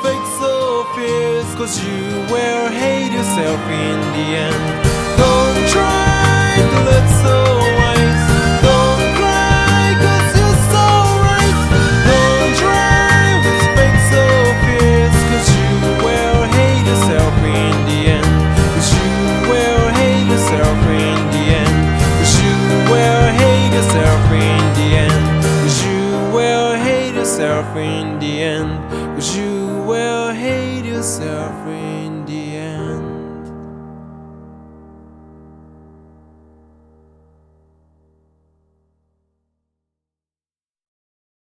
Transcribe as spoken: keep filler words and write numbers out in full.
fake so fierce, cause you will hate yourself in the end. Don't try to look so wise, don't cry cause you're so right. Don't try with fake so fierce, cause you will hate yourself in the end. Cause you will hate yourself in the end. Cause you will hate yourself in the end. Cause you will hate yourself in the end. Cause you will hate yourself in the end.